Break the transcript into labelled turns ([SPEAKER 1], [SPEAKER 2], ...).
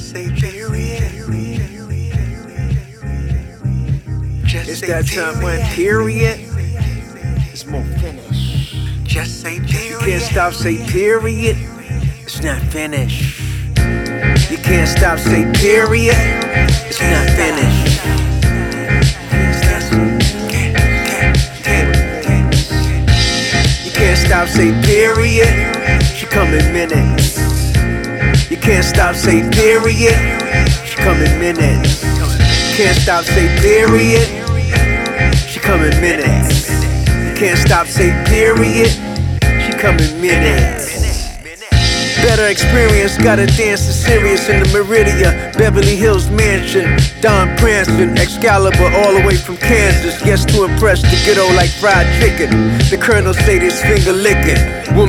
[SPEAKER 1] Just say period.
[SPEAKER 2] It's that time when period. It's more finished.
[SPEAKER 1] Just say period.
[SPEAKER 2] You can't stop, say period. It's not finished. You can't stop, say period. It's not finished. You can't stop, say period. She come in minutes. You can't stop, say period. She come in minutes. Can't stop, say period. She come in minutes. Can't stop, say period. She come in minutes. Better experience, gotta dance the serious in the Meridia, Beverly Hills mansion. Don Prancing, Excalibur all the way from Kansas. Yes, to impress the ghetto like fried chicken. The colonel say this finger licking.